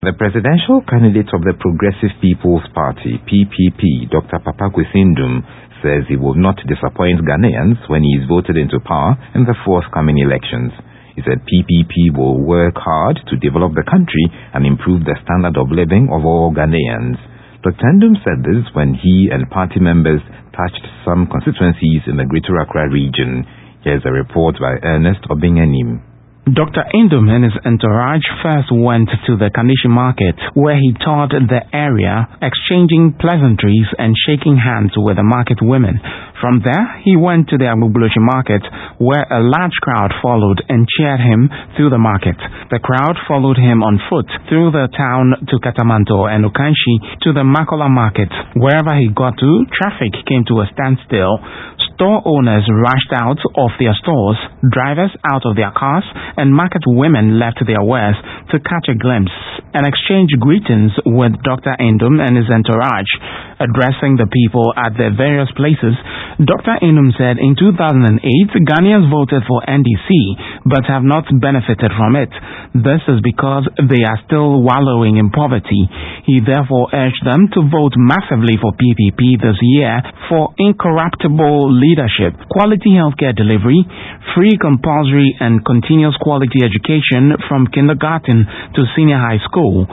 The presidential candidate of the Progressive People's Party, PPP, Dr. Papa Kwesi Ndum, says he will not disappoint Ghanaians when he is voted into power in the forthcoming elections. He said PPP will work hard to develop the country and improve the standard of living of all Ghanaians. Dr. Ndum said this when he and party members touched some constituencies in the Greater Accra region. Here's a report by Ernest Obinganim. Dr. Ndum and his entourage first went to the Kaneshie market, where he toured the area, exchanging pleasantries and shaking hands with the market women. From there, he went to the Agbogbloshie market, where a large crowd followed and cheered him through the market. The crowd followed him on foot through the town to Katamanto and Okanshi to the Makola market. Wherever he got to, traffic came to a standstill. Store owners rushed out of their stores, drivers out of their cars, and market women left their wares to catch a glimpse and exchange greetings with Dr. Ndum and his entourage. Addressing the people at their various places, Dr. Ndum said in 2008, Ghanaians voted for NDC but have not benefited from it. This is because they are still wallowing in poverty. He therefore urged them to vote massively for PPP this year for incorruptible leadership, quality healthcare delivery, free compulsory and continuous quality education from kindergarten to senior high school.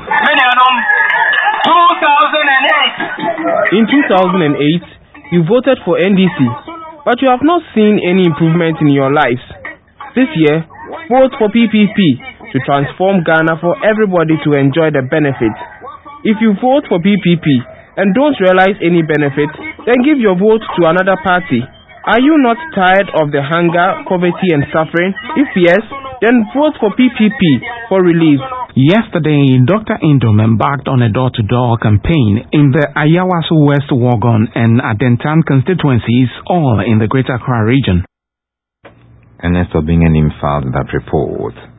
In 2008, you voted for NDC, but you have not seen any improvement in your lives. This year, vote for PPP to transform Ghana for everybody to enjoy the benefits. If you vote for PPP and don't realize any benefit, then give your vote to another party. Are you not tired of the hunger, poverty and suffering? If yes, then vote for PPP for relief. Yesterday, Dr. Ndum embarked on a door-to-door campaign in the Ayawaso West, Wuogon and Adentan constituencies, all in the Greater Accra region. Ernest Obinganim filed that report.